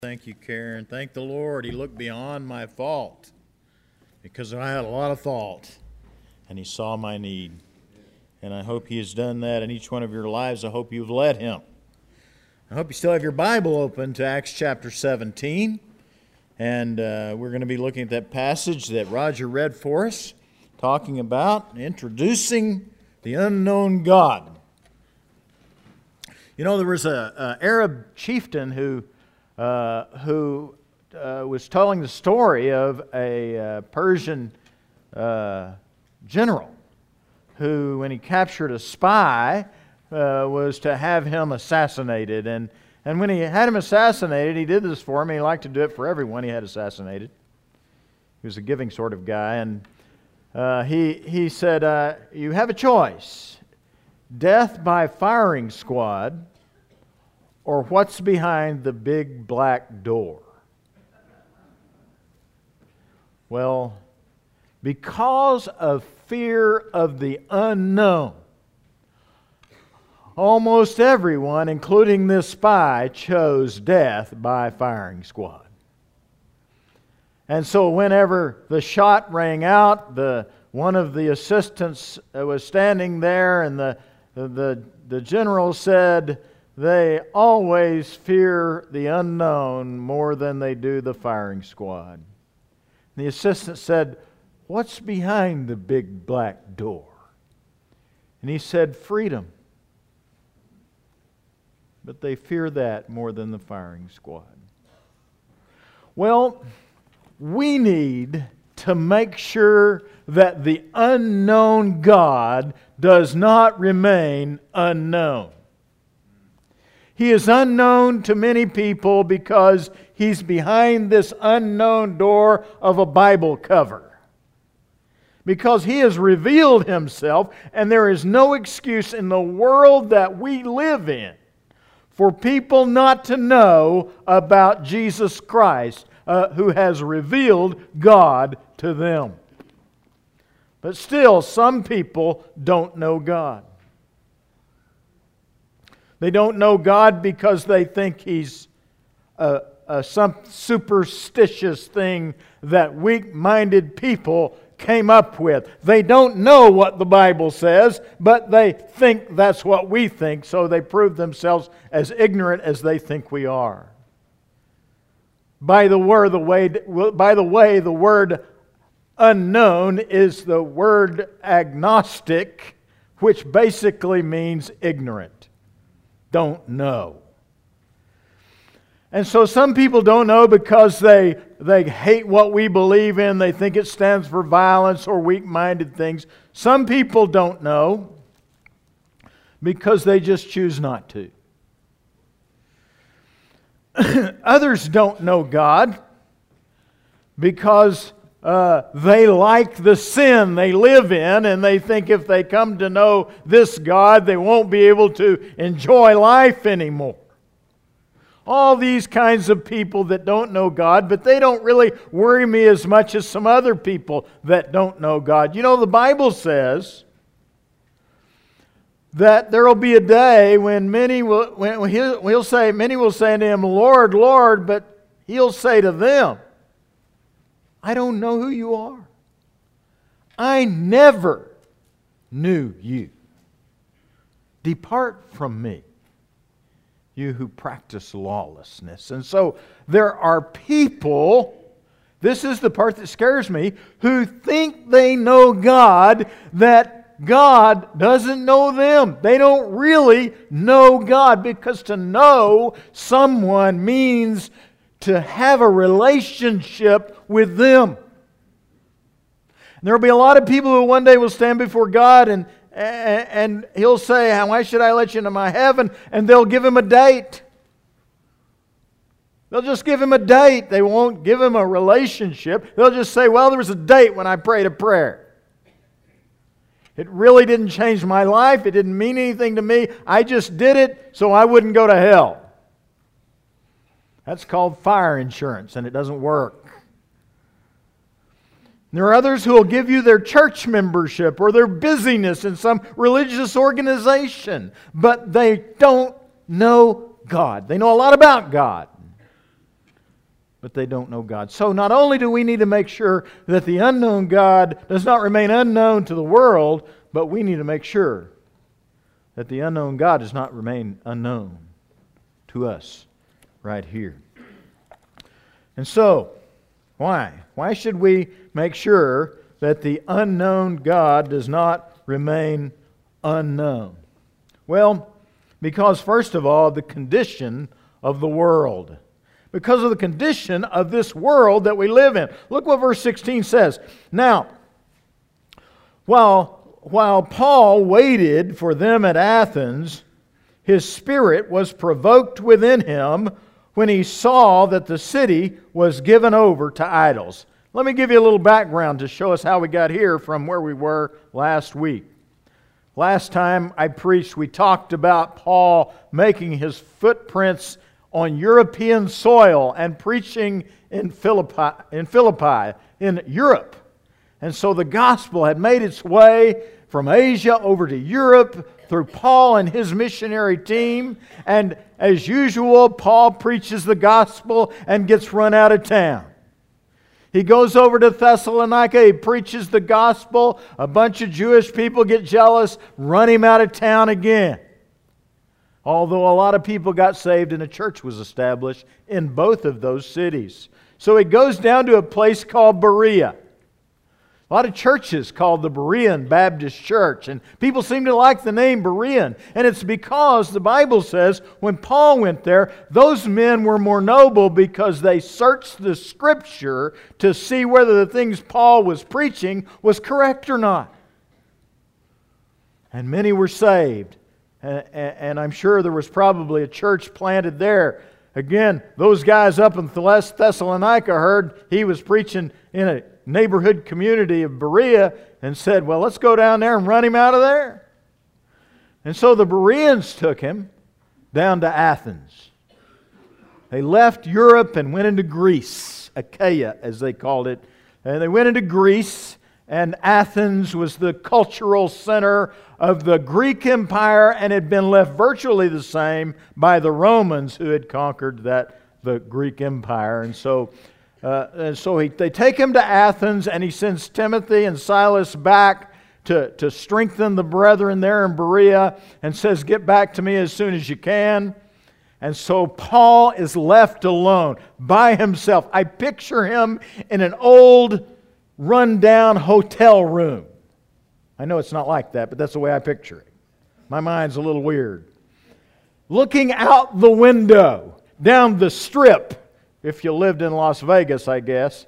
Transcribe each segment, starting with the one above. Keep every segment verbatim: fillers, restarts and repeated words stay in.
Thank you, Karen. Thank the Lord. He looked beyond my fault because I had a lot of fault, and He saw my need. And I hope He has done that in each one of your lives. I hope you've let Him. I hope you still have your Bible open to Acts chapter seventeen. And uh, we're going to be looking at that passage that Roger read for us, talking about introducing the unknown God. You know, there was an Arab chieftain who Uh, who uh, was telling the story of a uh, Persian uh, general who, when he captured a spy, uh, was to have him assassinated. And, and when he had him assassinated, he did this for him. He liked to do it for everyone he had assassinated. He was a giving sort of guy. And uh, he, he said, uh, you have a choice. Death by firing squad, or what's behind the big black door? Well, because of fear of the unknown, almost everyone, including this spy, chose death by firing squad. And so whenever the shot rang out, the one of the assistants was standing there, and the the, the general said, they always fear the unknown more than they do the firing squad. And the assistant said, what's behind the big black door? And he said, freedom. But they fear that more than the firing squad. Well, we need to make sure that the unknown God does not remain unknown. He is unknown to many people because He's behind this unknown door of a Bible cover. Because He has revealed Himself, and there is no excuse in the world that we live in for people not to know about Jesus Christ, uh, who has revealed God to them. But still, some people don't know God. They don't know God because they think He's a, a, some superstitious thing that weak-minded people came up with. They don't know what the Bible says, but they think that's what we think, so they prove themselves as ignorant as they think we are. By the word, the way, by the way, the word unknown is the word agnostic, which basically means ignorant. Don't know. And so some people don't know because they, they hate what we believe in. They think it stands for violence or weak-minded things. Some people don't know because they just choose not to. Others don't know God because Uh, they like the sin they live in, and they think if they come to know this God, they won't be able to enjoy life anymore. All these kinds of people that don't know God, but they don't really worry me as much as some other people that don't know God. You know, the Bible says that there will be a day when many will, when he'll, he'll say, many will say to Him, Lord, Lord, but He'll say to them, I don't know who you are. I never knew you. Depart from me, you who practice lawlessness. And so there are people, this is the part that scares me, who think they know God, that God doesn't know them. They don't really know God, because to know someone means to have a relationship with them. There will be a lot of people who one day will stand before God, and, and, and He'll say, why should I let you into my heaven? And they'll give Him a date. They'll just give Him a date. They won't give Him a relationship. They'll just say, well, there was a date when I prayed a prayer. It really didn't change my life. It didn't mean anything to me. I just did it so I wouldn't go to hell. That's called fire insurance, and it doesn't work. There are others who will give you their church membership or their busyness in some religious organization, but they don't know God. They know a lot about God, but they don't know God. So not only do we need to make sure that the unknown God does not remain unknown to the world, but we need to make sure that the unknown God does not remain unknown to us right here. And so, why? Why should we make sure that the unknown God does not remain unknown? Well, because first of all, the condition of the world. Because of the condition of this world that we live in. Look what verse sixteen says. Now, while, while Paul waited for them at Athens, his spirit was provoked within him when he saw that the city was given over to idols. Let me give you a little background to show us how we got here from where we were last week. Last time I preached, we talked about Paul making his footprints on European soil and preaching in Philippi, in Philippi, in Europe. And so the gospel had made its way from Asia over to Europe through Paul and his missionary team. And as usual, Paul preaches the gospel and gets run out of town. He goes over to Thessalonica, he preaches the gospel, a bunch of Jewish people get jealous, run him out of town again. Although a lot of people got saved and a church was established in both of those cities. So he goes down to a place called Berea. A lot of churches called the Berean Baptist Church, and people seem to like the name Berean. And it's because the Bible says when Paul went there, those men were more noble because they searched the Scripture to see whether the things Paul was preaching was correct or not. And many were saved. And, and I'm sure there was probably a church planted there. Again, those guys up in Thessalonica heard he was preaching in a neighborhood community of Berea and said, well, let's go down there and run him out of there. And so the Bereans took him down to Athens. They left Europe and went into Greece, Achaia as they called it. And they went into Greece, and Athens was the cultural center of the Greek Empire and had been left virtually the same by the Romans who had conquered that the Greek Empire. And so Uh, and so he, they take him to Athens, and he sends Timothy and Silas back to, to strengthen the brethren there in Berea, and says, get back to me as soon as you can. And so Paul is left alone by himself. I picture him in an old, run-down hotel room. I know it's not like that, but that's the way I picture it. My mind's a little weird. Looking out the window, down the strip, if you lived in Las Vegas, I guess.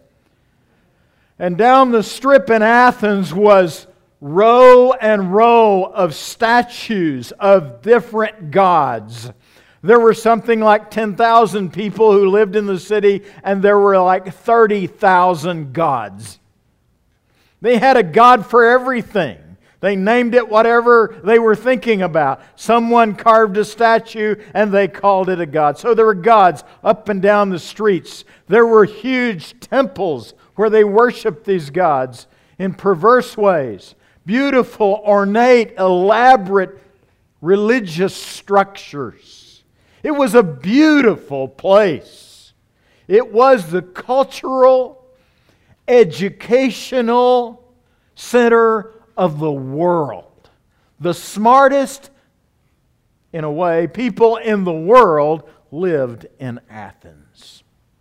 And down the strip in Athens was row and row of statues of different gods. There were something like ten thousand people who lived in the city, and there were like thirty thousand gods. They had a god for everything. They named it whatever they were thinking about. Someone carved a statue and they called it a god. So there were gods up and down the streets. There were huge temples where they worshiped these gods in perverse ways. Beautiful, ornate, elaborate religious structures. It was a beautiful place. It was the cultural, educational center of the world. The smartest, in a way, people in the world lived in Athens.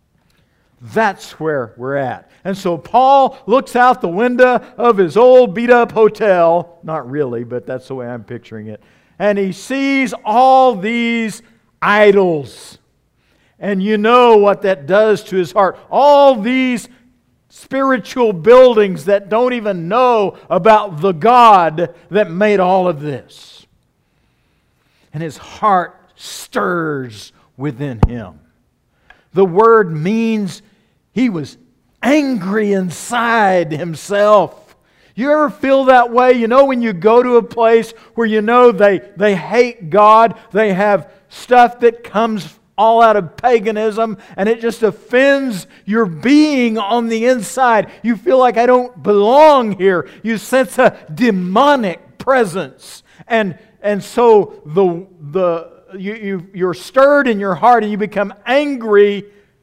That's where we're at. And so Paul looks out the window of his old beat-up hotel. Not really, but that's the way I'm picturing it. And he sees all these idols. And you know what that does to his heart. All these spiritual buildings that don't even know about the God that made all of this. And his heart stirs within him. The word means he was angry inside himself. You ever feel that way? You know when you go to a place where you know they, they hate God, they have stuff that comes all out of paganism, and it just offends your being on the inside. You feel like, I don't belong here. You sense a demonic presence. And, and so the, the, you, you, you're stirred in your heart and you become angry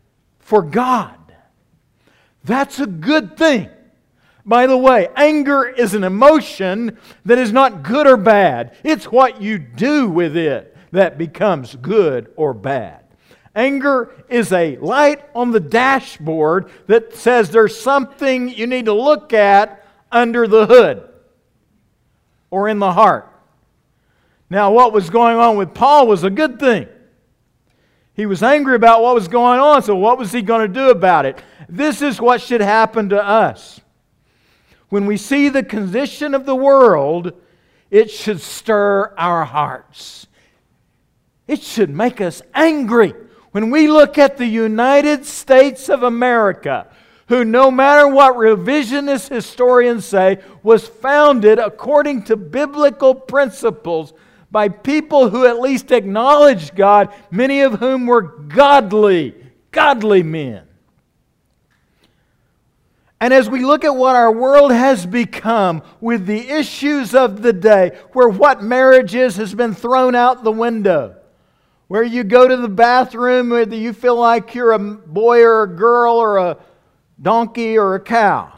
for God. That's a good thing. By the way, anger is an emotion that is not good or bad. It's what you do with it that becomes good or bad. Anger is a light on the dashboard that says there's something you need to look at under the hood or in the heart. Now, what was going on with Paul was a good thing. He was angry about what was going on, so what was he going to do about it? This is what should happen to us. When we see the condition of the world, it should stir our hearts. It should make us angry. When we look at the United States of America, who no matter what revisionist historians say, was founded according to biblical principles by people who at least acknowledged God, many of whom were godly, godly men. And as we look at what our world has become with the issues of the day, where what marriage is has been thrown out the window, where you go to the bathroom whether you feel like you're a boy or a girl or a donkey or a cow.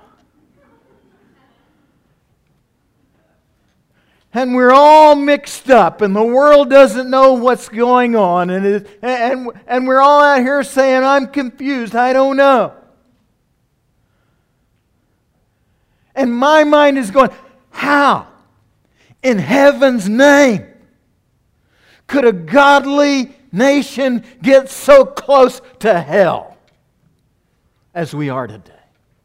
And we're all mixed up, and the world doesn't know what's going on, and, it, and, and we're all out here saying, I'm confused, I don't know. And my mind is going, how in heaven's name could a godly nation get so close to hell as we are today?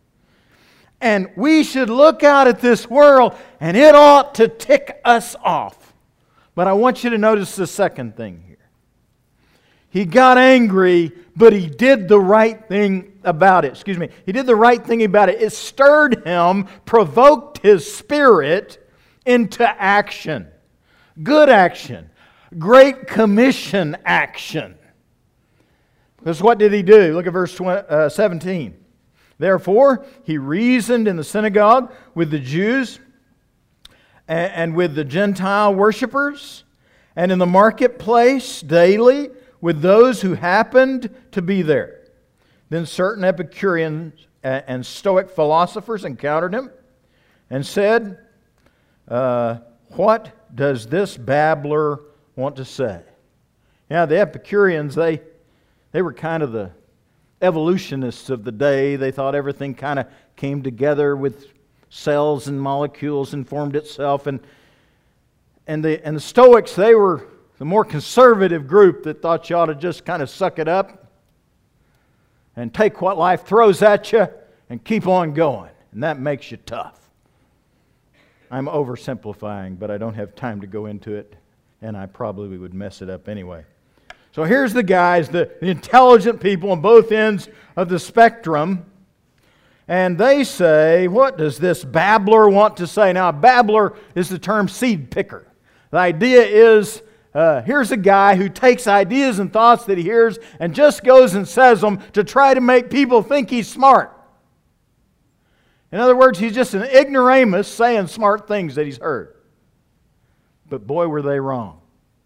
And we should look out at this world, and it ought to tick us off. But I want you to notice the second thing here. He got angry, but he did the right thing about it. Excuse me. He did the right thing about it. It stirred him, provoked his spirit into action. Good action. Great Commission action. Because what did he do? Look at verse seventeen. Therefore, he reasoned in the synagogue with the Jews and with the Gentile worshippers, and in the marketplace daily with those who happened to be there. Then certain Epicureans and Stoic philosophers encountered him and said, uh, what does this babbler want to say? Now, the Epicureans, they, they were kind of the evolutionists of the day. They thought everything kind of came together with cells and molecules and formed itself. And, and, the, and the Stoics, they were the more conservative group that thought you ought to just kind of suck it up and take what life throws at you and keep on going. And that makes you tough. I'm oversimplifying, but I don't have time to go into it, and I probably would mess it up anyway. So here's the guys, the, the intelligent people on both ends of the spectrum, and they say, what does this babbler want to say? Now, a babbler is the term seed picker. The idea is, uh, here's a guy who takes ideas and thoughts that he hears and just goes and says them to try to make people think he's smart. In other words, he's just an ignoramus saying smart things that he's heard. But boy, were they wrong.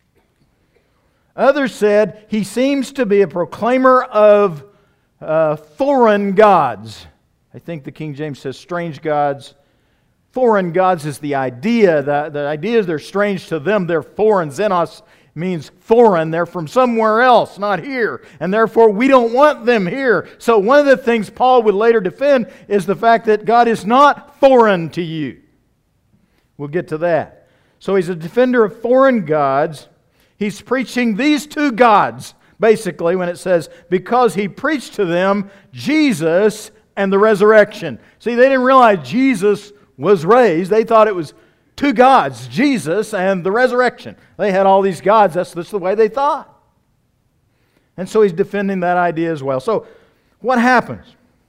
Others said he seems to be a proclaimer of uh, foreign gods. I think the King James says strange gods. Foreign gods is the idea. The, the idea is they're strange to them. They're foreign. Xenos means foreign. They're from somewhere else, not here. And therefore, we don't want them here. So one of the things Paul would later defend is the fact that God is not foreign to you. We'll get to that. So he's a defender of foreign gods. He's preaching these two gods, basically, when it says, because he preached to them Jesus and the resurrection. See, they didn't realize Jesus was raised. They thought it was two gods, Jesus and the resurrection. They had all these gods. That's, that's the way they thought. And so he's defending that idea as well. So what happens?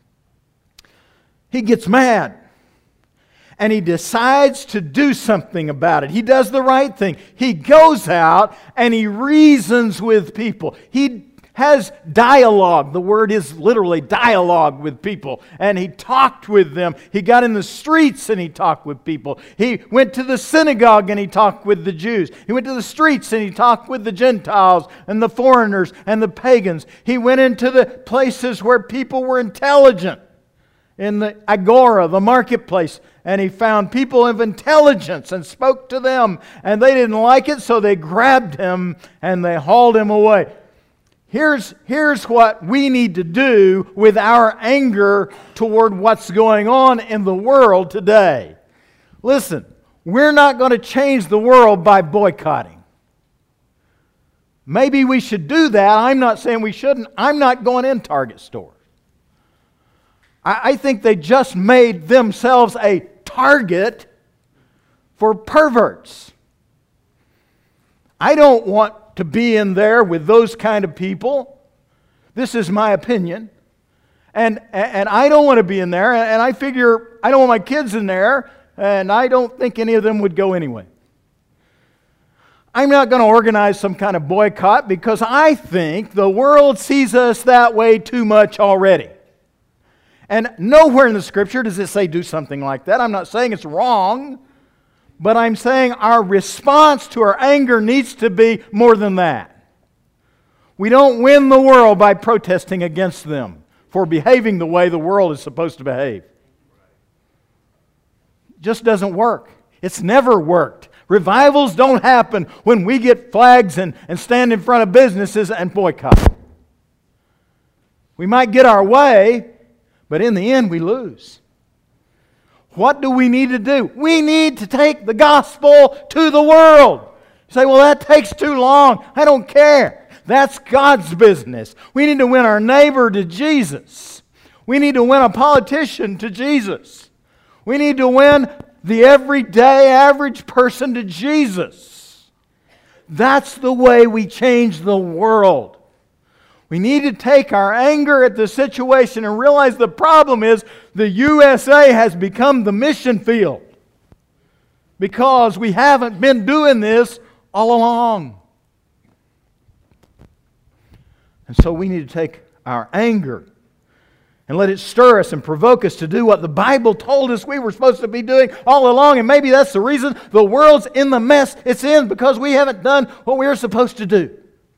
He gets mad. And he decides to do something about it. He does the right thing. He goes out and he reasons with people. He has dialogue. The word is literally dialogue with people. And he talked with them. He got in the streets and he talked with people. He went to the synagogue and he talked with the Jews. He went to the streets and he talked with the Gentiles and the foreigners and the pagans. He went into the places where people were intelligent. In the agora, the marketplace, and he found people of intelligence and spoke to them, and they didn't like it, so they grabbed him and they hauled him away. Here's, here's what we need to do with our anger toward what's going on in the world today. Listen, we're not going to change the world by boycotting. Maybe we should do that. I'm not saying we shouldn't. I'm not going in Target stores. I think they just made themselves a target for perverts. I don't want to be in there with those kind of people. This is my opinion. And, and I don't want to be in there. And I figure I don't want my kids in there. And I don't think any of them would go anyway. I'm not going to organize some kind of boycott because I think the world sees us that way too much already. And nowhere in the Scripture does it say do something like that. I'm not saying it's wrong, but I'm saying our response to our anger needs to be more than that. We don't win the world by protesting against them for behaving the way the world is supposed to behave. It just doesn't work. It's never worked. Revivals don't happen when we get flags and, and stand in front of businesses and boycott. We might get our way, but in the end, we lose. What do we need to do? We need to take the gospel to the world. You say, well, that takes too long. I don't care. That's God's business. We need to win our neighbor to Jesus. We need to win a politician to Jesus. We need to win the everyday average person to Jesus. That's the way we change the world. We need to take our anger at the situation and realize the problem is the U S A has become the mission field because we haven't been doing this all along. And so we need to take our anger and let it stir us and provoke us to do what the Bible told us we were supposed to be doing all along. And maybe that's the reason the world's in the mess it's in, because we haven't done what we were supposed to do.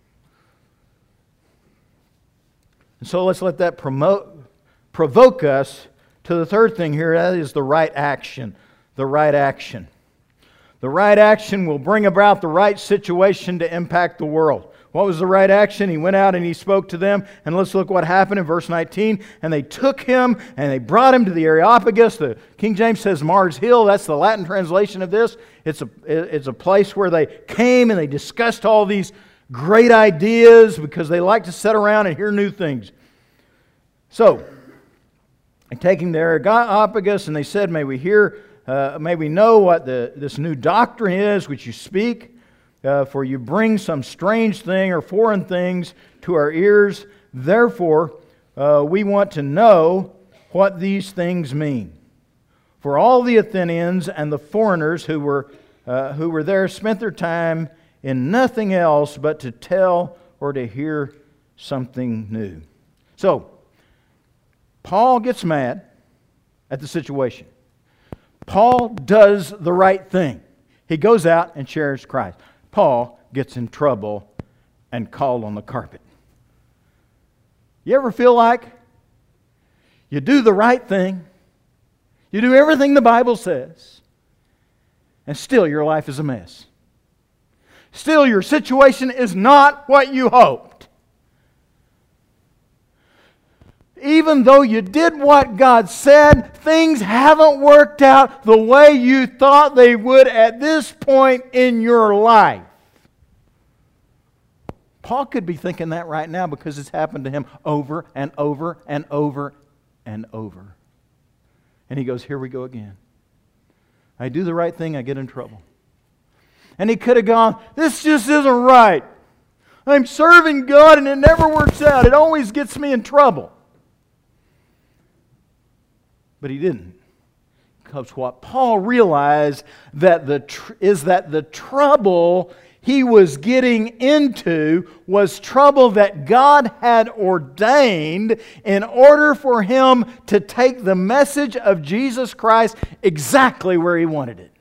And so let's let that promote, provoke us to the third thing here. That is the right action. The right action. The right action will bring about the right situation to impact the world. What was the right action? He went out and he spoke to them. And let's look what happened in verse nineteen. And they took him and they brought him to the Areopagus. The King James says Mars Hill. That's the Latin translation of this. It's a, it's a place where they came and they discussed all these great ideas because they like to sit around and hear new things. So, they take him to Areopagus and they said, may we hear, uh, may we know what the, this new doctrine is which you speak, uh, for you bring some strange thing or foreign things to our ears. Therefore, uh, we want to know what these things mean. For all the Athenians and the foreigners who were, uh, who were there spent their time in nothing else but to tell or to hear something new. So, Paul gets mad at the situation. Paul does the right thing. He goes out and shares Christ. Paul gets in trouble and called on the carpet. You ever feel like you do the right thing, you do everything the Bible says, and still your life is a mess? Still, your situation is not what you hoped. Even though you did what God said, things haven't worked out the way you thought they would at this point in your life. Paul could be thinking that right now because it's happened to him over and over and over and over. And he goes, here we go again. I do the right thing, I get in trouble. And he could have gone, this just isn't right. I'm serving God and it never works out. It always gets me in trouble. But he didn't. Because what Paul realized that the tr- is that the trouble he was getting into was trouble that God had ordained in order for him to take the message of Jesus Christ exactly where he wanted it.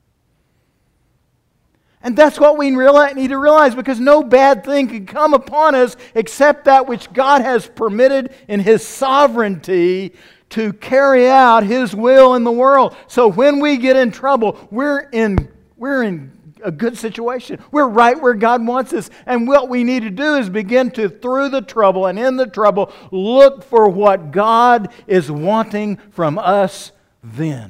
And that's what we need to realize, because no bad thing can come upon us except that which God has permitted in His sovereignty to carry out His will in the world. So when we get in trouble, we're in, we're in a good situation. We're right where God wants us. And what we need to do is begin to, through the trouble and in the trouble, look for what God is wanting from us then.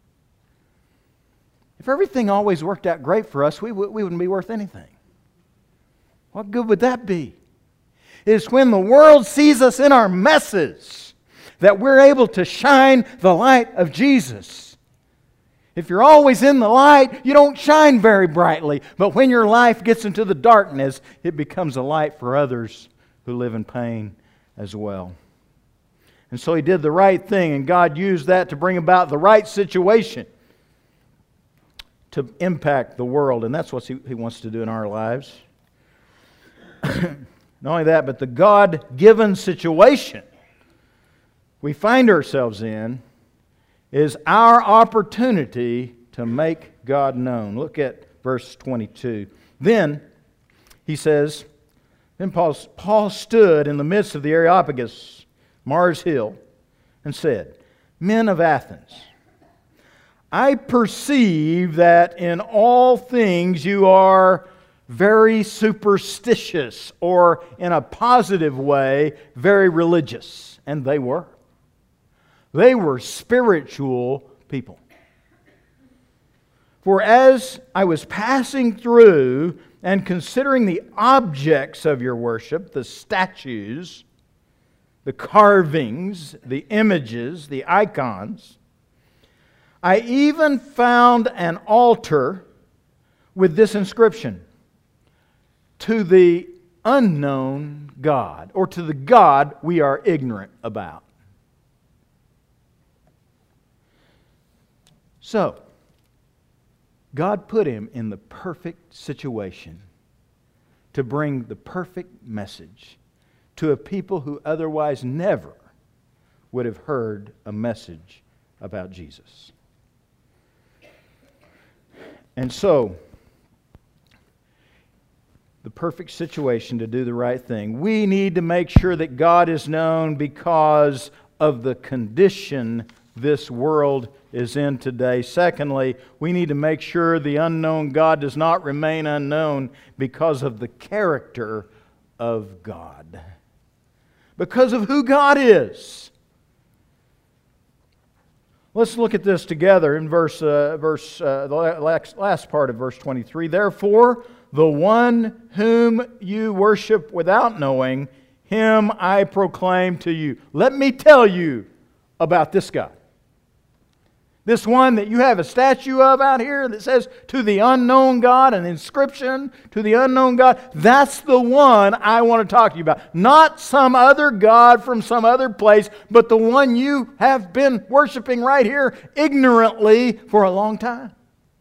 If everything always worked out great for us, we, we wouldn't be worth anything. What good would that be? It's when the world sees us in our messes that we're able to shine the light of Jesus. If you're always in the light, you don't shine very brightly. But when your life gets into the darkness, it becomes a light for others who live in pain as well. And so he did the right thing, and God used that to bring about the right situation to impact the world. And that's what he, he wants to do in our lives. Not only that, but the God-given situation we find ourselves in is our opportunity to make God known. Look at verse twenty-two. Then, he says, then Paul, Paul stood in the midst of the Areopagus, Mars Hill, and said, Men of Athens, I perceive that in all things you are very superstitious, or in a positive way, very religious. And they were. They were spiritual people. For as I was passing through and considering the objects of your worship, the statues, the carvings, the images, the icons, I even found an altar with this inscription, to the unknown God, or to the God we are ignorant about. So, God put him in the perfect situation to bring the perfect message to a people who otherwise never would have heard a message about Jesus. And so, the perfect situation to do the right thing. We need to make sure that God is known because of the condition this world is in today. Secondly, we need to make sure the unknown God does not remain unknown because of the character of God. Because of who God is. Let's look at this together in verse, uh, verse uh, the last, last part of verse twenty-three. Therefore, the one whom you worship without knowing, him I proclaim to you. Let me tell you about this God. This one that you have a statue of out here that says, to the unknown God, an inscription to the unknown God. That's the one I want to talk to you about. Not some other God from some other place, but the one you have been worshiping right here ignorantly for a long time.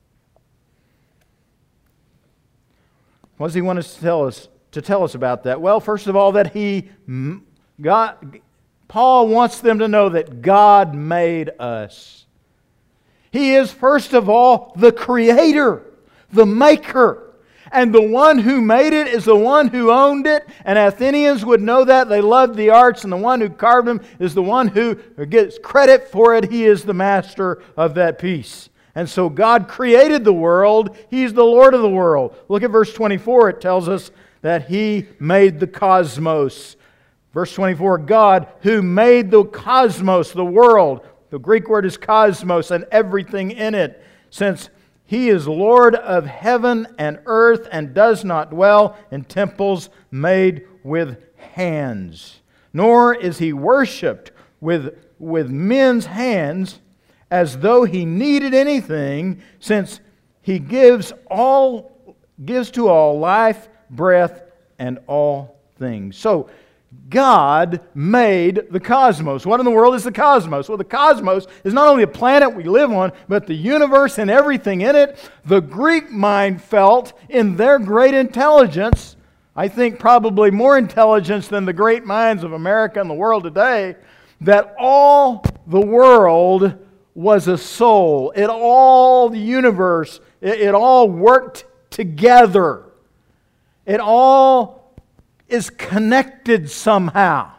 What does he want us to tell us, to tell us about that? Well, first of all, that he, God, Paul wants them to know that God made us. He is, first of all, the creator, the maker. And the one who made it is the one who owned it. And Athenians would know that. They loved the arts. And the one who carved them is the one who gets credit for it. He is the master of that piece. And so God created the world. He's the Lord of the world. Look at verse twenty-four. It tells us that He made the cosmos. Verse twenty-four, God who made the cosmos, the world. The Greek word is cosmos, and everything in it, since He is Lord of heaven and earth and does not dwell in temples made with hands. Nor is He worshipped with, with men's hands as though He needed anything, since He gives all gives to all life, breath, and all things. So, God made the cosmos. What in the world is the cosmos? Well, the cosmos is not only a planet we live on, but the universe and everything in it. The Greek mind felt in their great intelligence, I think probably more intelligence than the great minds of America and the world today, that all the world was a soul. It all, the universe, it, it all worked together. It all is connected somehow.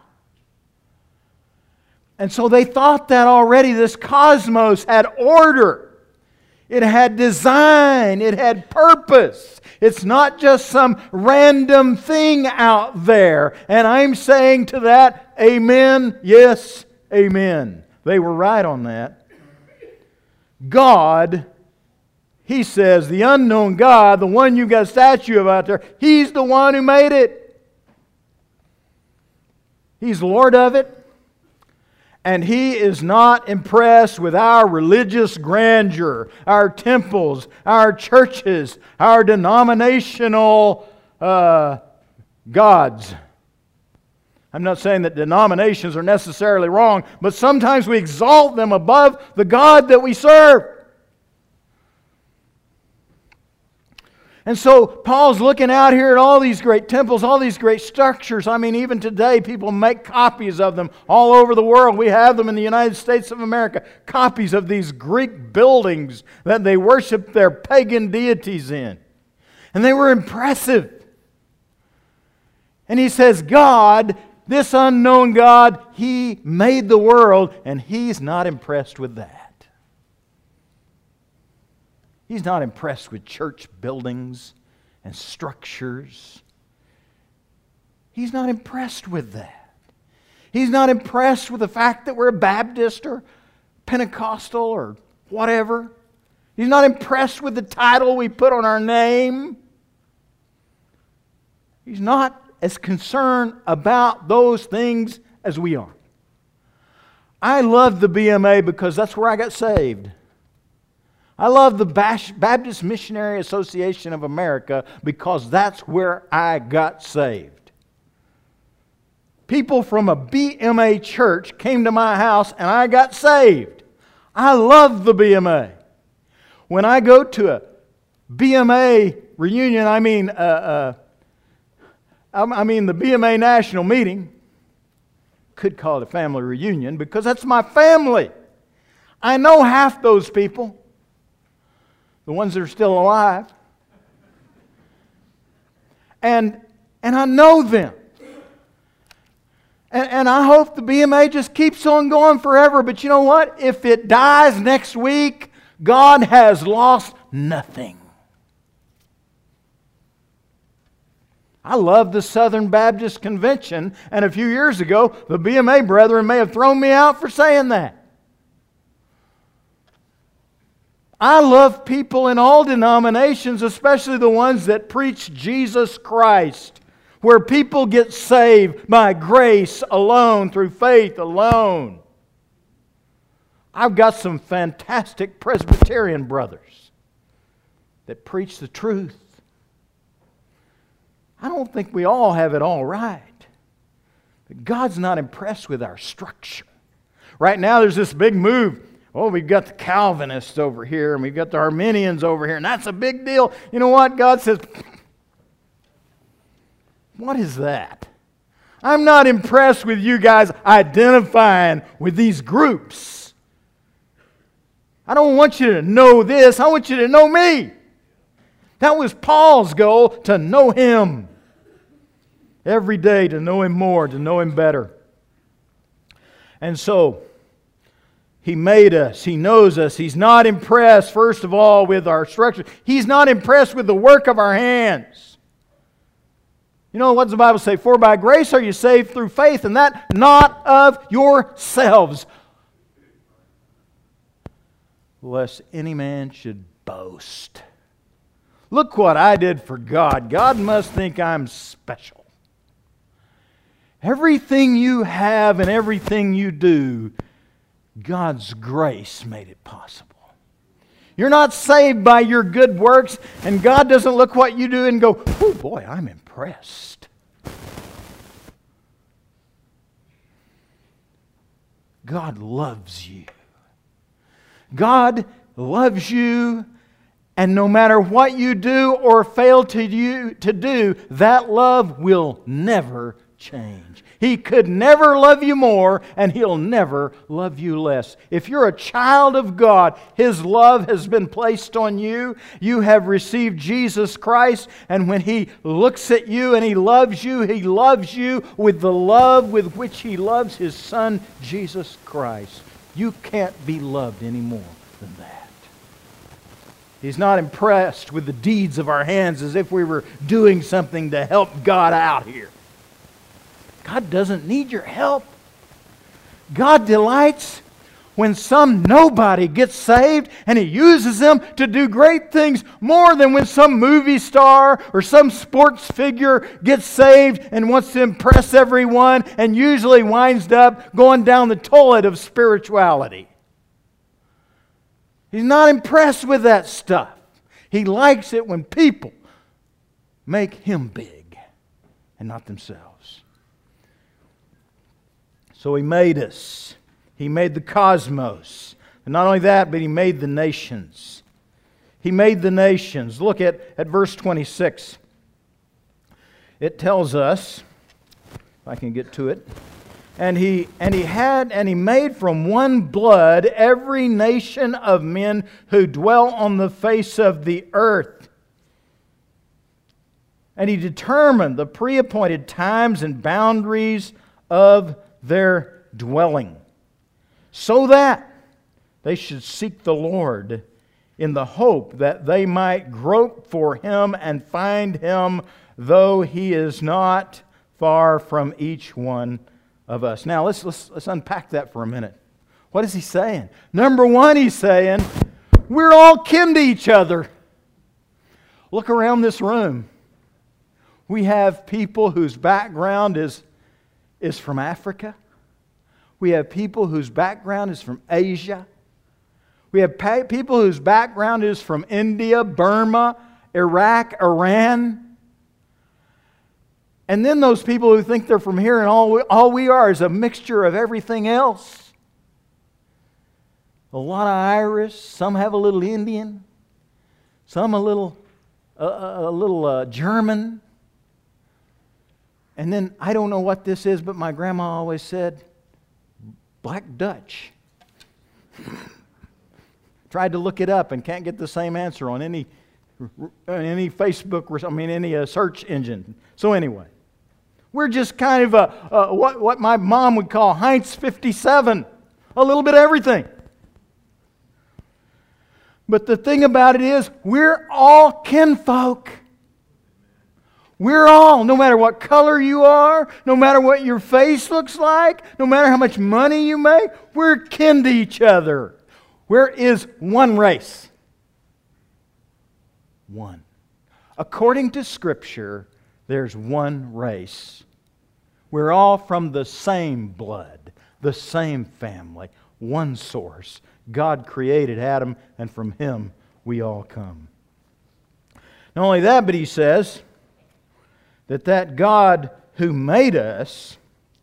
And so they thought that already this cosmos had order. It had design. It had purpose. It's not just some random thing out there. And I'm saying to that, amen, yes, amen. They were right on that. God, He says, the unknown God, the one you got a statue of out there, He's the one who made it. He's Lord of it. And He is not impressed with our religious grandeur, our temples, our churches, our denominational uh, gods. I'm not saying that denominations are necessarily wrong, but sometimes we exalt them above the God that we serve. And so Paul's looking out here at all these great temples, all these great structures. I mean, even today, people make copies of them all over the world. We have them in the United States of America, copies of these Greek buildings that they worship their pagan deities in. And they were impressive. And he says, God, this unknown God, He made the world, and He's not impressed with that. He's not impressed with church buildings and structures. He's not impressed with that. He's not impressed with the fact that we're a Baptist or Pentecostal or whatever. He's not impressed with the title we put on our name. He's not as concerned about those things as we are. I love the B M A because that's where I got saved. I love the Baptist Missionary Association of America because that's where I got saved. People from a B M A church came to my house and I got saved. I love the B M A. When I go to a B M A reunion, I mean, uh, uh, I mean the B M A national meeting, could call it a family reunion because that's my family. I know half those people. The ones that are still alive. And, and I know them. And, and I hope the B M A just keeps on going forever. But you know what? If it dies next week, God has lost nothing. I love the Southern Baptist Convention. And a few years ago, the B M A brethren may have thrown me out for saying that. I love people in all denominations, especially the ones that preach Jesus Christ, where people get saved by grace alone, through faith alone. I've got some fantastic Presbyterian brothers that preach the truth. I don't think we all have it all right. But God's not impressed with our structure. Right now there's this big move. Oh, we've got the Calvinists over here, and we've got the Arminians over here, and that's a big deal. You know what? God says, what is that? I'm not impressed with you guys identifying with these groups. I don't want you to know this. I want you to know me. That was Paul's goal, to know Him. Every day, to know Him more, to know Him better. And so, He made us. He knows us. He's not impressed, first of all, with our structure. He's not impressed with the work of our hands. You know, what does the Bible say? For by grace are you saved through faith, and that not of yourselves, lest any man should boast. Look what I did for God. God must think I'm special. Everything you have and everything you do, God's grace made it possible. You're not saved by your good works, and God doesn't look what you do and go, oh boy, I'm impressed. God loves you. God loves you, and no matter what you do or fail to do, to do, that love will never change. He could never love you more, and He'll never love you less. If you're a child of God, His love has been placed on you. You have received Jesus Christ, and when He looks at you and He loves you, He loves you with the love with which He loves His Son, Jesus Christ. You can't be loved any more than that. He's not impressed with the deeds of our hands as if we were doing something to help God out here. God doesn't need your help. God delights when some nobody gets saved, and He uses them to do great things more than when some movie star or some sports figure gets saved and wants to impress everyone and usually winds up going down the toilet of spirituality. He's not impressed with that stuff. He likes it when people make Him big and not themselves. So He made us. He made the cosmos. And not only that, but He made the nations. He made the nations. Look at, at verse twenty-six. It tells us, if I can get to it, and he and he had and he made from one blood every nation of men who dwell on the face of the earth. And He determined the pre-appointed times and boundaries of their dwelling, so that they should seek the Lord in the hope that they might grope for Him and find Him, though He is not far from each one of us. Now let's, let's, let's unpack that for a minute. What is He saying? Number one, He's saying, we're all kin to each other. Look around this room. We have people whose background is is from Africa. We have people whose background is from Asia. We have pa- people whose background is from India, Burma, Iraq, Iran. And then those people who think they're from here, and all we, all we are is a mixture of everything else. A lot of Irish, some have a little Indian, some a little, a, a little uh, German. And then, I don't know what this is, but my grandma always said, Black Dutch. Tried to look it up and can't get the same answer on any any Facebook, I mean, any uh, search engine. So anyway, we're just kind of a, a what, what my mom would call Heinz fifty-seven. A little bit of everything. But the thing about it is, we're all kinfolk. We're all, no matter what color you are, no matter what your face looks like, no matter how much money you make, we're kin to each other. Where is one race? One. According to Scripture, there's one race. We're all from the same blood, the same family, one source. God created Adam, and from him we all come. Not only that, but He says that that God who made us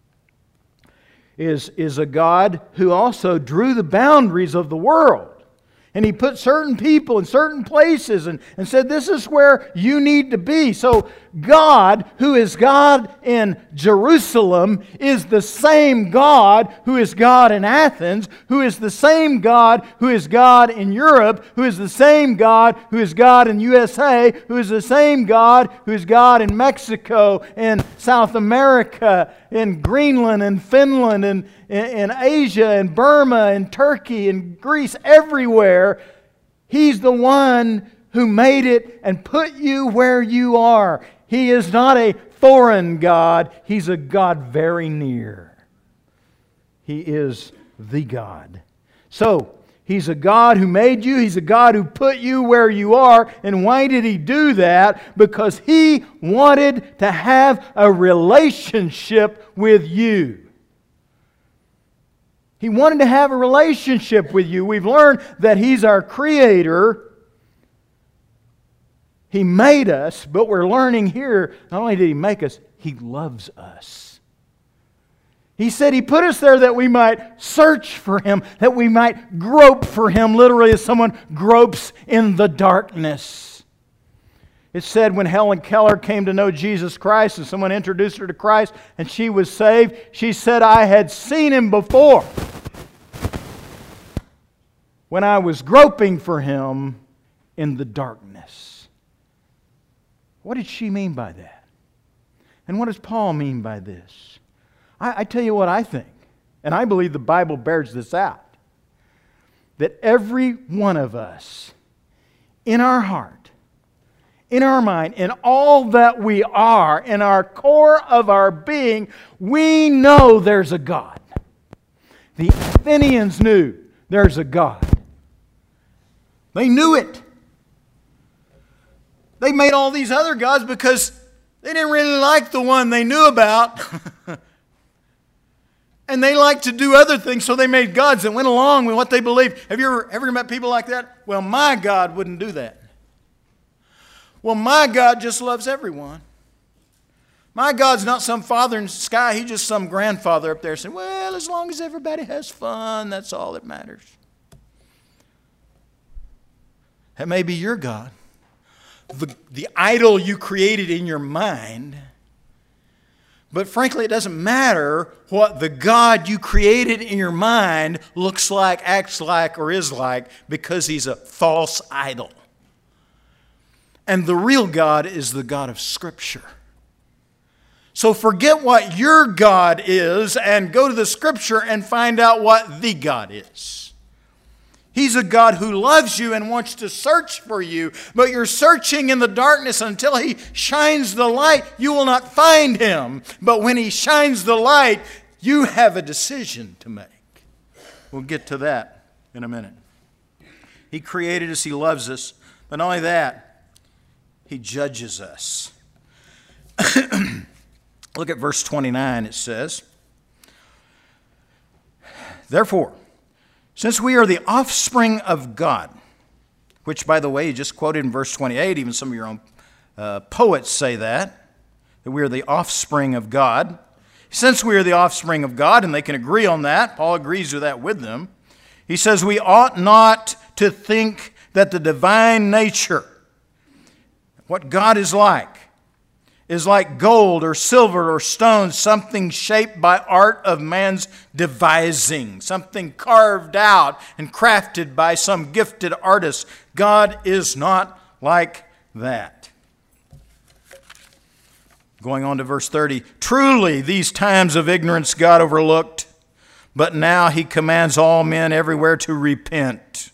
is, is a God who also drew the boundaries of the world. And He put certain people in certain places and, and said, this is where you need to be. So God, who is God in Jerusalem, is the same God who is God in Athens, who is the same God who is God in Europe, who is the same God who is God in U S A, who is the same God who is God in Mexico, in South America, in Greenland and Finland, and in Asia and Burma and Turkey and Greece, everywhere. He's the one who made it and put you where you are. He is not a foreign God. He's a God very near. He is the God. So, He's a God who made you. He's a God who put you where you are. And why did He do that? Because He wanted to have a relationship with you. He wanted to have a relationship with you. We've learned that He's our Creator. He made us, but we're learning here, not only did He make us, He loves us. He said He put us there that we might search for Him, that we might grope for Him, literally as someone gropes in the darkness. It said when Helen Keller came to know Jesus Christ and someone introduced her to Christ and she was saved, she said, I had seen Him before when I was groping for Him in the darkness. What did she mean by that? And what does Paul mean by this? I, I tell you what I think, and I believe the Bible bears this out, that every one of us, in our heart, in our mind, in all that we are, in our core of our being, we know there's a God. The Athenians knew there's a God. They knew it. They made all these other gods because they didn't really like the one they knew about. And they liked to do other things, so they made gods that went along with what they believed. Have you ever, ever met people like that? Well, my God wouldn't do that. Well, my God just loves everyone. My God's not some father in the sky. He's just some grandfather up there saying, well, as long as everybody has fun, that's all that matters. That may be your God. The, the idol you created in your mind. But frankly, it doesn't matter what the God you created in your mind looks like, acts like, or is like, because he's a false idol. And the real God is the God of Scripture. So forget what your God is and go to the Scripture and find out what the God is. He's a God who loves you and wants to search for you, but you're searching in the darkness until He shines the light. You will not find Him. But when He shines the light, you have a decision to make. We'll get to that in a minute. He created us. He loves us. But not only that, He judges us. Look at verse twenty-nine. It says, therefore, since we are the offspring of God, which, by the way, you just quoted in verse twenty-eight, even some of your own uh, poets say that, that we are the offspring of God. Since we are the offspring of God, and they can agree on that, Paul agrees with that with them, he says we ought not to think that the divine nature, what God is like, is like gold or silver or stone, something shaped by art of man's devising, something carved out and crafted by some gifted artist. God is not like that. Going on to verse thirty, truly these times of ignorance God overlooked, but now He commands all men everywhere to repent,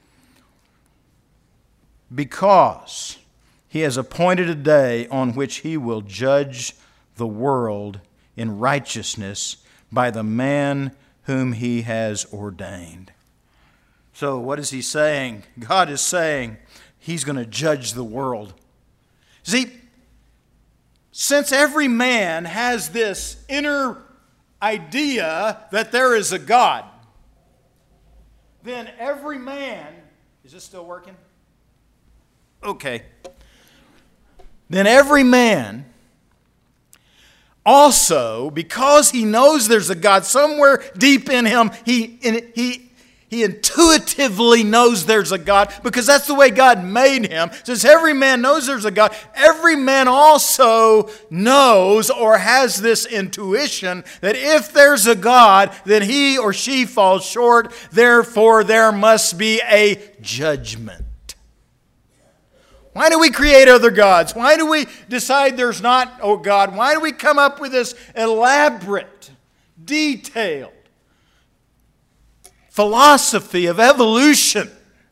because He has appointed a day on which He will judge the world in righteousness by the man whom He has ordained. So what is He saying? God is saying He's going to judge the world. See, since every man has this inner idea that there is a God, then every man, is this still working? Okay. Then every man also, because he knows there's a God somewhere deep in him, he, he, he intuitively knows there's a God, because that's the way God made him. Since every man knows there's a God, every man also knows or has this intuition that if there's a God, then he or she falls short. Therefore, there must be a judgment. Why do we create other gods? Why do we decide there's not, oh God? Why do we come up with this elaborate, detailed philosophy of evolution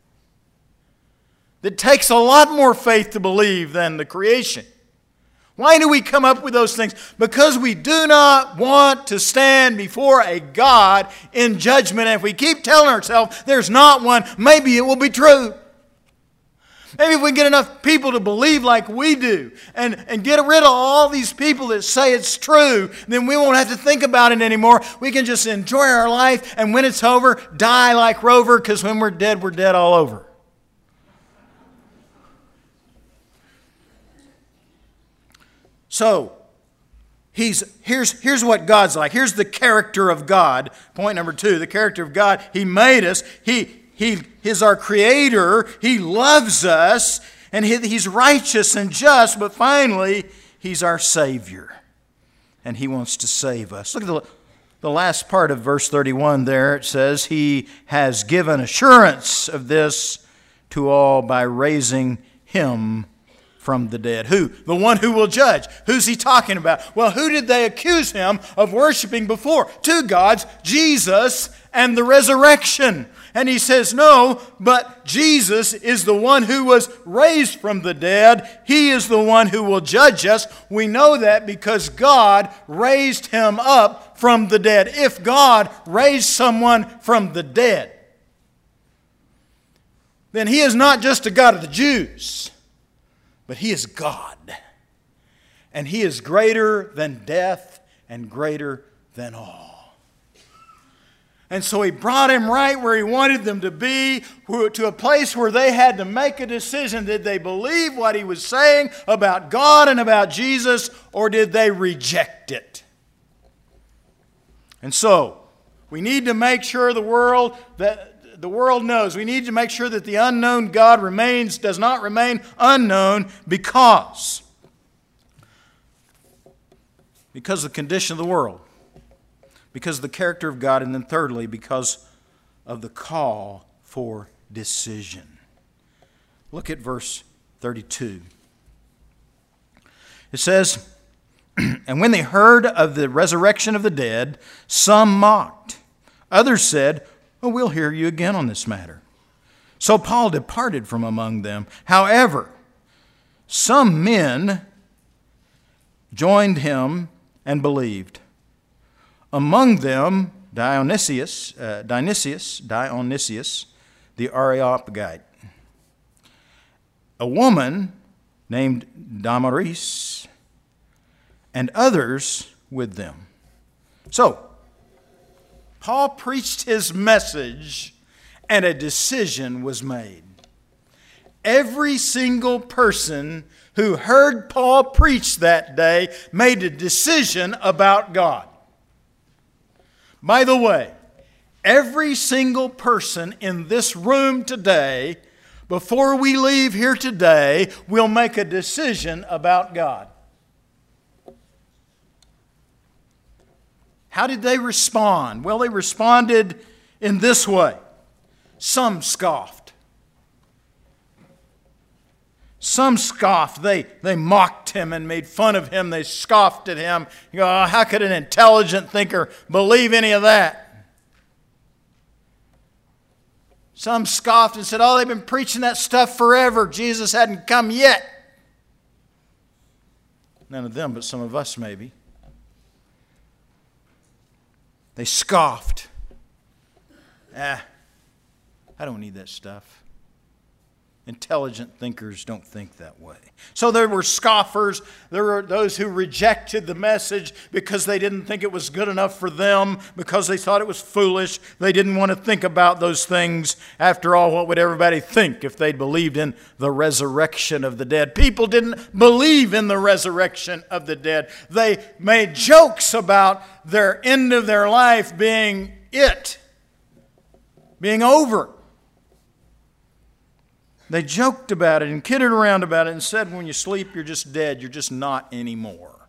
that takes a lot more faith to believe than the creation? Why do we come up with those things? Because we do not want to stand before a God in judgment. And if we keep telling ourselves there's not one, maybe it will be true. Maybe if we get enough people to believe like we do and, and get rid of all these people that say it's true, then we won't have to think about it anymore. We can just enjoy our life, and when it's over, die like Rover, because when we're dead, we're dead all over. So, He's, here's, here's what God's like. Here's the character of God. Point number two, the character of God. He made us. He, he is our creator. He loves us. And he, He's righteous and just. But finally, He's our Savior. And He wants to save us. Look at the, the last part of verse thirty-one there. It says, He has given assurance of this to all by raising Him from the dead. Who? The one who will judge. Who's He talking about? Well, who did they accuse Him of worshiping before? Two gods, Jesus and the resurrection. And He says, no, but Jesus is the one who was raised from the dead. He is the one who will judge us. We know that because God raised Him up from the dead. If God raised someone from the dead, then He is not just a God of the Jews, but He is God. And He is greater than death and greater than all. And so He brought him right where He wanted them to be, to a place where they had to make a decision. Did they believe what He was saying about God and about Jesus, or did they reject it? And so, we need to make sure the world that the world knows. We need to make sure that the unknown God remains, does not remain unknown because, because of the condition of the world, because of the character of God, and then thirdly, because of the call for decision. Look at verse thirty-two. It says, and when they heard of the resurrection of the dead, some mocked. Others said, well, we'll hear you again on this matter. So Paul departed from among them. However, some men joined him and believed. Among them, Dionysius, uh, Dionysius, Dionysius, the Areopagite, a woman named Damaris, and others with them. So, Paul preached his message, and a decision was made. Every single person who heard Paul preach that day made a decision about God. By the way, every single person in this room today, before we leave here today, will make a decision about God. How did they respond? Well, they responded in this way. Some scoffed. Some scoffed. They, they mocked him and made fun of him. They scoffed at him. You go, oh, how could an intelligent thinker believe any of that? Some scoffed and said, oh, they've been preaching that stuff forever. Jesus hadn't come yet. None of them, but some of us maybe. They scoffed. Ah, I don't need that stuff. Intelligent thinkers don't think that way. So there were scoffers. There were those who rejected the message because they didn't think it was good enough for them, because they thought it was foolish. They didn't want to think about those things. After all, what would everybody think if they believed in the resurrection of the dead? People didn't believe in the resurrection of the dead. They made jokes about their end of their life being it, being over. They joked about it and kidded around about it and said, when you sleep, you're just dead. You're just not anymore.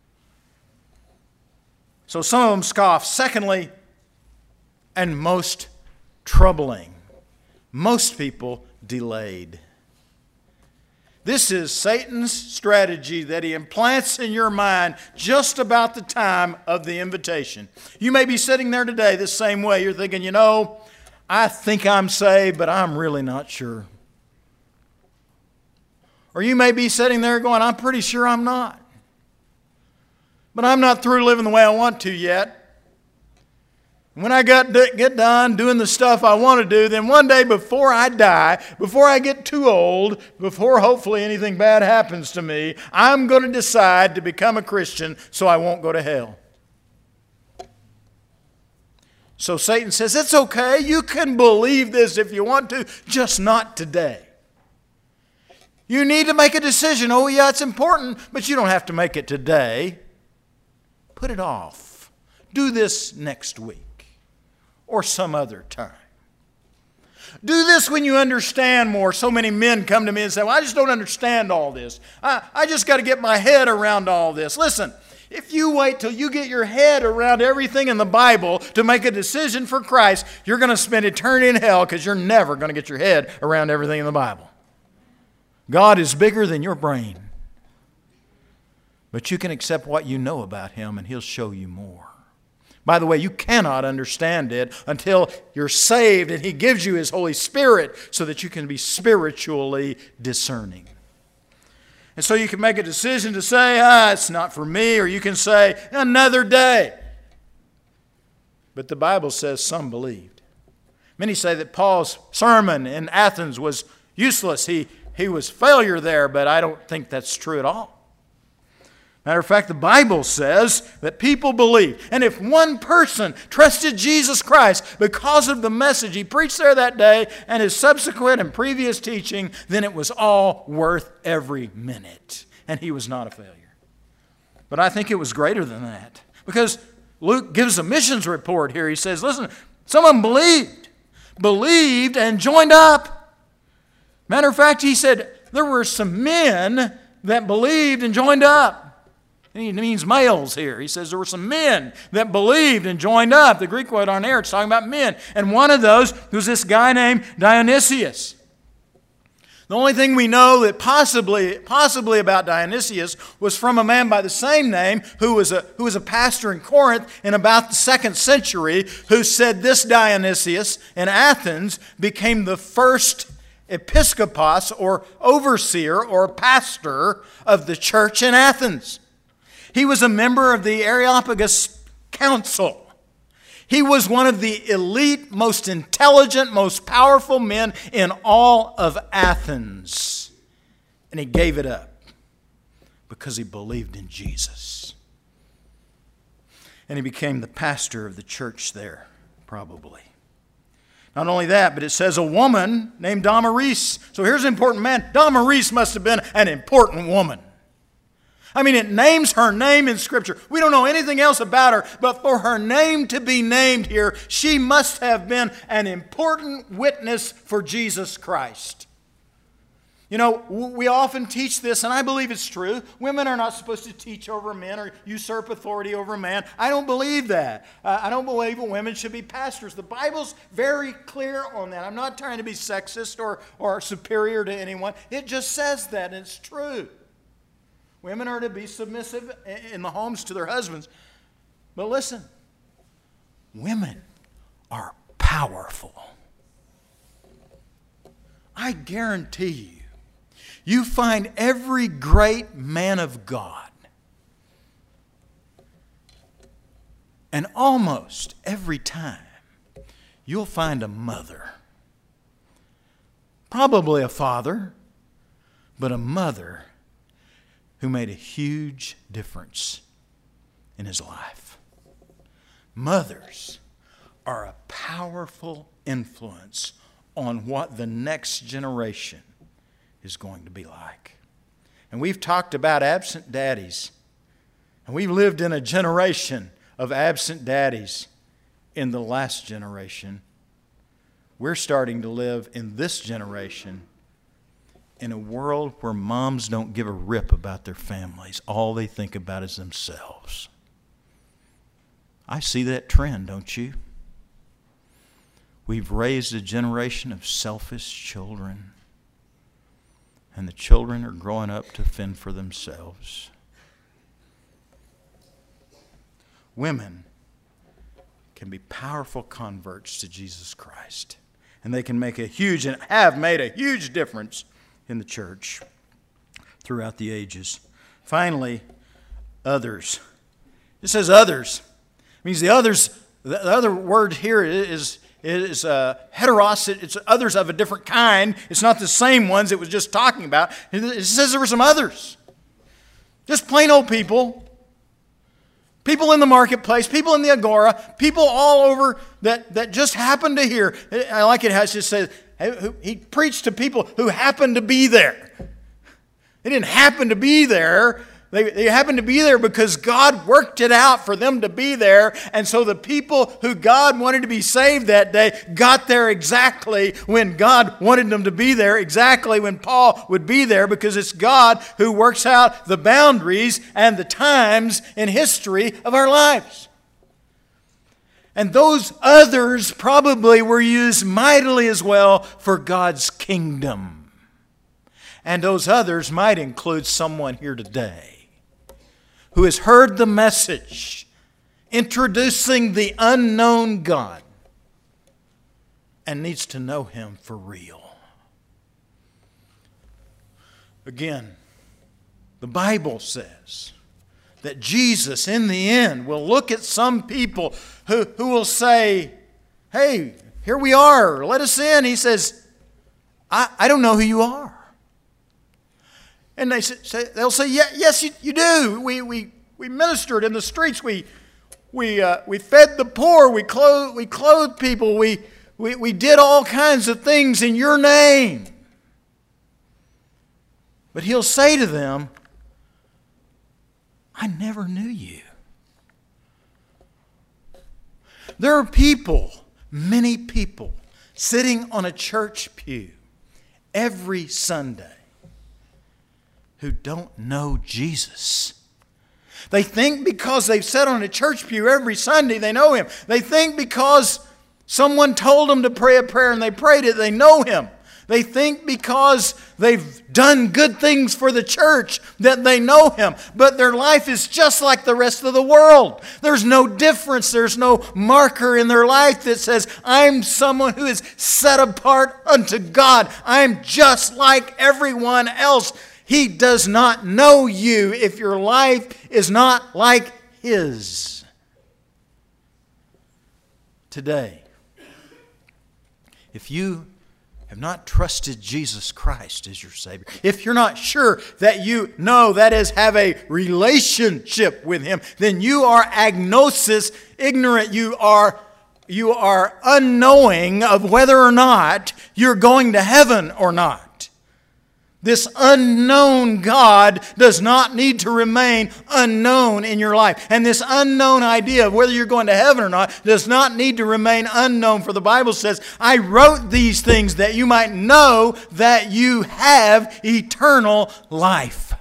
So some of them scoffed. Secondly, and most troubling, most people delayed. This is Satan's strategy that he implants in your mind just about the time of the invitation. You may be sitting there today the same way. You're thinking, you know, I think I'm saved, but I'm really not sure. Or you may be sitting there going, I'm pretty sure I'm not. But I'm not through living the way I want to yet. When I got, get done doing the stuff I want to do, then one day before I die, before I get too old, before hopefully anything bad happens to me, I'm going to decide to become a Christian so I won't go to hell. So Satan says, it's okay, you can believe this if you want to, just not today. You need to make a decision. Oh, yeah, it's important, but you don't have to make it today. put it off. Do this next week or some other time. Do this when you understand more. So many men come to me and say, well, I just don't understand all this. I, I just got to get my head around all this. Listen, if you wait till you get your head around everything in the Bible to make a decision for Christ, you're going to spend eternity in hell because you're never going to get your head around everything in the Bible. God is bigger than your brain. But you can accept what you know about Him and He'll show you more. By the way, you cannot understand it until you're saved and He gives you His Holy Spirit so that you can be spiritually discerning. And so you can make a decision to say, ah, it's not for me, or you can say, another day. But the Bible says some believed. Many say that Paul's sermon in Athens was useless. He, he was failure there, but I don't think that's true at all. Matter of fact, the Bible says that people believe. And if one person trusted Jesus Christ because of the message he preached there that day and his subsequent and previous teaching, then it was all worth every minute. And he was not a failure. But I think it was greater than that. Because Luke gives a missions report here. He says, listen, someone believed. Believed and joined up. Matter of fact, he said there were some men that believed and joined up. He means males here. He says there were some men that believed and joined up. The Greek word on there, it's talking about men. And one of those was this guy named Dionysius. The only thing we know that possibly, possibly about Dionysius was from a man by the same name who was a, who was a pastor in Corinth in about the second century, who said this Dionysius in Athens became the first episkopos or overseer or pastor of the church in Athens. He was a member of the Areopagus Council. He was one of the elite, most intelligent, most powerful men in all of Athens. And he gave it up because he believed in Jesus. And he became the pastor of the church there, probably. Not only that, but it says a woman named Damaris. So here's an important man. Damaris must have been an important woman. I mean, it names her name in Scripture. We don't know anything else about her, but for her name to be named here, she must have been an important witness for Jesus Christ. You know, we often teach this, and I believe it's true. Women are not supposed to teach over men or usurp authority over man. I don't believe that. Uh, I don't believe women should be pastors. The Bible's very clear on that. I'm not trying to be sexist or, or superior to anyone. It just says that, and it's true. Women are to be submissive in the homes to their husbands. But listen, women are powerful. I guarantee you, you find every great man of God, and almost every time, you'll find a mother. Probably a father, but a mother who made a huge difference in his life. Mothers are a powerful influence on what the next generation is going to be like. And we've talked about absent daddies. And we've lived in a generation of absent daddies in the last generation. We're starting to live in this generation in a world where moms don't give a rip about their families. All they think about is themselves. I see that trend, don't you? We've raised a generation of selfish children, and the children are growing up to fend for themselves. Women can be powerful converts to Jesus Christ, and they can make a huge, and have made a huge difference in the church throughout the ages. Finally, others. It says others. It means the others, the other word here is, is uh, heteros. It's others of a different kind. It's not the same ones it was just talking about. It says there were some others. Just plain old people. People in the marketplace, people in the agora, people all over that, that just happened to hear. I like it how it just says, he preached to people who happened to be there. They didn't happen to be there. They, they happened to be there because God worked it out for them to be there. And so the people who God wanted to be saved that day got there exactly when God wanted them to be there, exactly when Paul would be there, because it's God who works out the boundaries and the times in history of our lives. And those others probably were used mightily as well for God's kingdom. And those others might include someone here today who has heard the message introducing the unknown God and needs to know Him for real. Again, the Bible says that Jesus, in the end, will look at some people who, who will say, hey, here we are, let us in. He says, I, I don't know who you are. And they say, they'll say, yeah, yes, you, you do. We, we, we ministered in the streets. We, we, uh, we fed the poor. We clothed, we clothed people. We, we, we did all kinds of things in your name. But He'll say to them, I never knew you. There are people, many people, sitting on a church pew every Sunday who don't know Jesus. They think because they've sat on a church pew every Sunday, they know Him. They think because someone told them to pray a prayer and they prayed it, they know Him. They think because they've done good things for the church that they know Him. But their life is just like the rest of the world. There's no difference. There's no marker in their life that says, I'm someone who is set apart unto God. I'm just like everyone else. He does not know you if your life is not like His. Today, if you have not trusted Jesus Christ as your Savior, if you're not sure that you know, that is, have a relationship with Him, then you are agnosis, ignorant. You are, you are unknowing of whether or not you're going to heaven or not. This unknown God does not need to remain unknown in your life. And this unknown idea of whether you're going to heaven or not does not need to remain unknown. For the Bible says, I wrote these things that you might know that you have eternal life.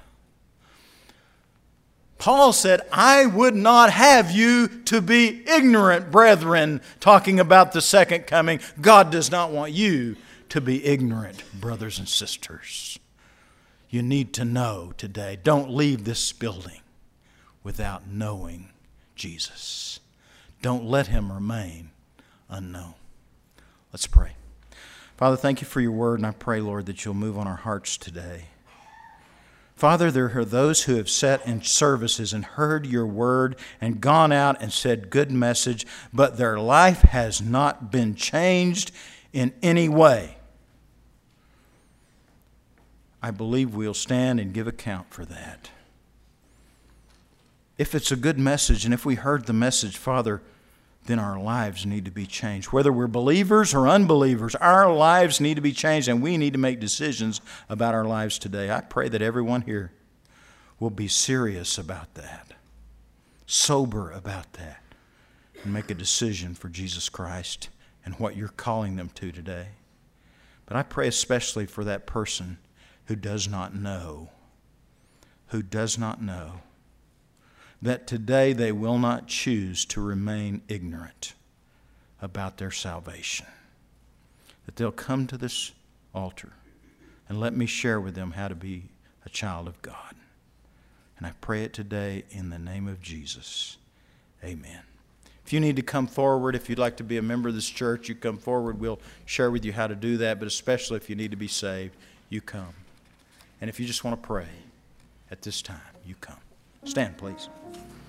Paul said, I would not have you to be ignorant, brethren, talking about the second coming. God does not want you to be ignorant, brothers and sisters. You need to know today. Don't leave this building without knowing Jesus. Don't let Him remain unknown. Let's pray. Father, thank You for Your word, and I pray, Lord, that You'll move on our hearts today. Father, there are those who have sat in services and heard Your word and gone out and said good message, but their life has not been changed in any way. I believe we'll stand and give account for that. If it's a good message, and if we heard the message, Father, then our lives need to be changed. Whether we're believers or unbelievers, our lives need to be changed, and we need to make decisions about our lives today. I pray that everyone here will be serious about that, sober about that, and make a decision for Jesus Christ and what You're calling them to today. But I pray especially for that person who does not know, who does not know, that today they will not choose to remain ignorant about their salvation. That they'll come to this altar and let me share with them how to be a child of God. And I pray it today in the name of Jesus. Amen. If you need to come forward, if you'd like to be a member of this church, you come forward. We'll share with you how to do that, but especially if you need to be saved, you come. And if you just want to pray at this time, you come. Stand, please.